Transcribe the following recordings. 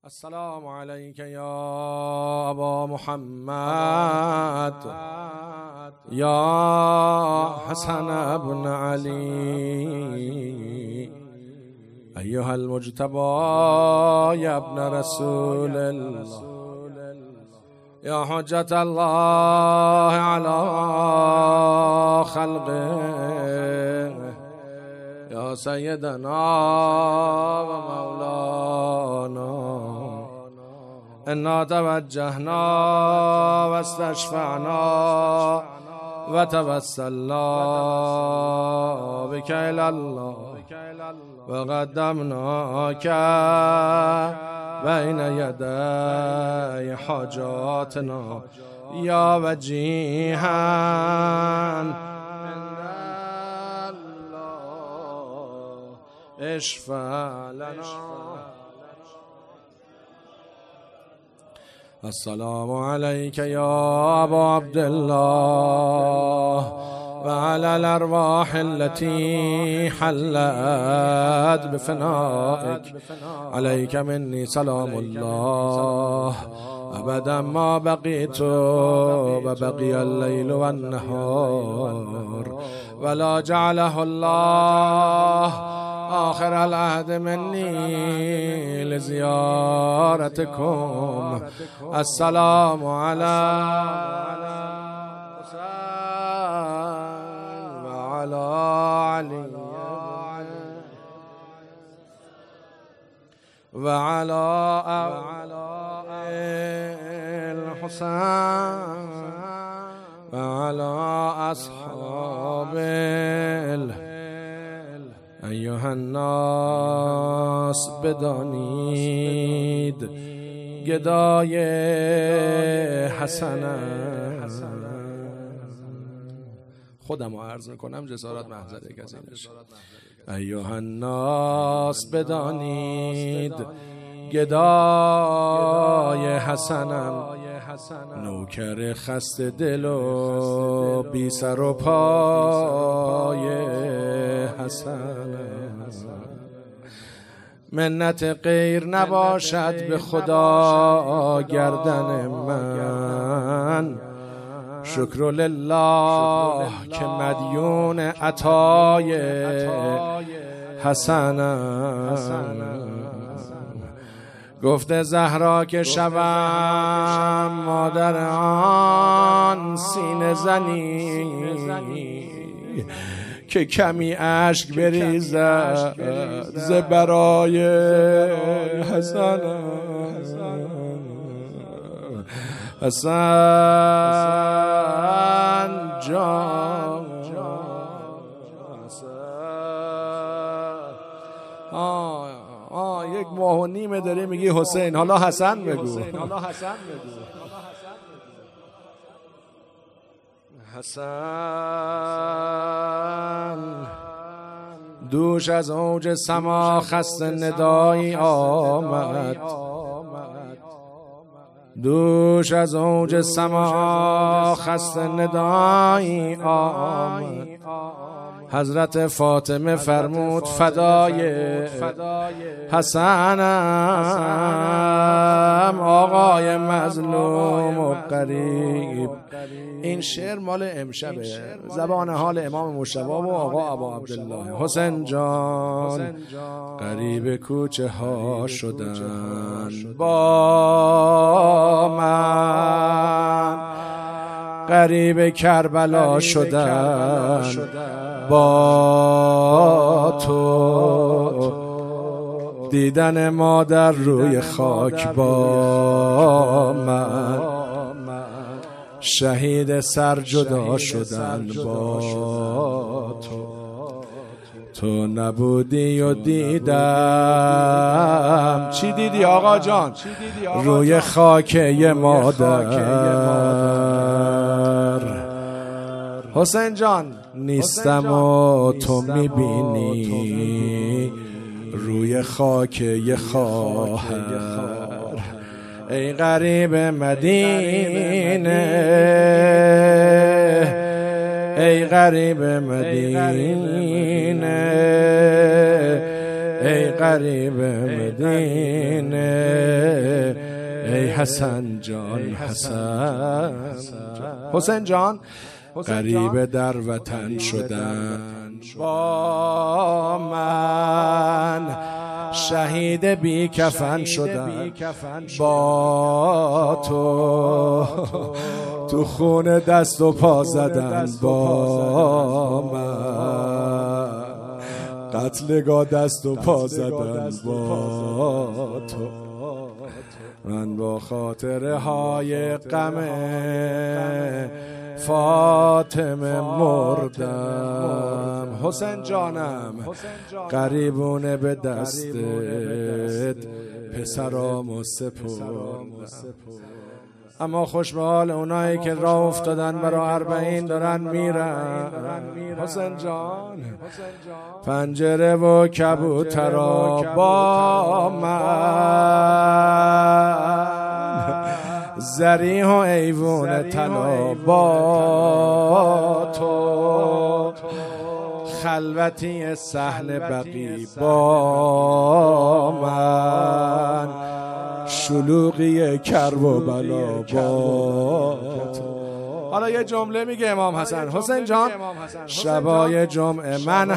السلام عليك يا أبا محمد يا حسن بن علي أيها المجتبى يا ابن رسول الله يا حجة الله على خلقه يا سيدنا ومولانا إنا توجهنا واستشفعنا وتوسلنا بك إلى الله وقدمناك بين يدي حاجاتنا يا وجيها اشفع لنا. السلام عليك يا أبا عبد الله وعلى الأرواح التي حلت بفنائك عليك مني سلام الله أبدا ما بقيت وبقي الليل والنهار ولا جعله الله آخر العهد مني لزيارتكم. السلام على حسين وعلى علي وعلى الحسين وعلى أصحاب أيها الناس بدانید گدای حسن خودم رو عرض میکنم جسارت محضر کسی نشه. ایها الناس بدانید گدای حسنم نوکر خسته دل و بی سر و پای حسنم منت غیر نباشد به خدا گردن من شکر لله که مدیون عطای حسنم. گفته زهرا که شوم مادر آن سینه زنی که کمی اشک بریزد ز برای حسن حسن جان یک ماه و نیمه داری میگی حسین، حالا حسن بگو. حسن دوش از اوج سما خسته ندایی آمد، دوش از اوج سما خسته ندایی آمد. حضرت فاطمه فرمود فدای حسنم آقای مظلوم و غریب. این شعر مال امشبه، زبان حال امام مجتبی و آقا ابا عبدالله. حسین جان غریب کوچه ها شدن با من، غریب کربلا شدن با تو، دیدن مادر روی خاک با من، شهید سر جدا شدن با تو. تو نبودی و دیدم. چی دیدی آقا جان؟ روی خاک یه مادر. حسین جان نیستم و تو میبینی روی خاک یه خواهر. ای غریب مدینه، ای غریب مدینه، ای غریب مدینه، ای حسن جان حسین جان غریب در وطن شدن با من، شهید بی کفن شدن با تو خون دست و پا زدن با من، قتلگاه دست و پا زدن با تو. من با خاطره های غم فاطمه مردم، حسین جانم قریبونه به دستت پسرامو سپردم. اما خوش به حال اونایی که راه افتادن برای 40 دارن میرن. حسین جان پنجره و کبوترا با من، زریح و ایوون طلا با تو، خلوتی صحن بقی با من، شلوغی کرب و بلا با تو. حالا یه جمله میگه امام حسن: حسین جان شبای جمعه من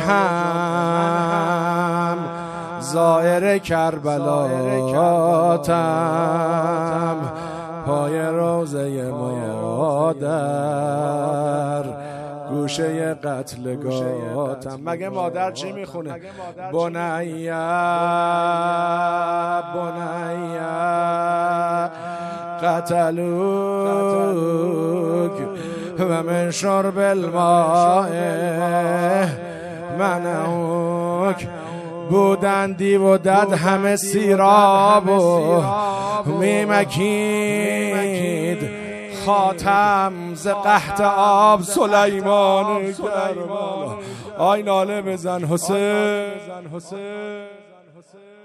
هم زائر کربلاتم، پای روضه مادر گوشه قتلگاهتم. مگه مادر چی میخونه؟ بنیا قتلوک و من شرب الماء منعوک. بودن دیو و دد همه سیراب و میمکید، خاتم ز قحط آب سلیمان کربلا. آی ناله بزن حسین.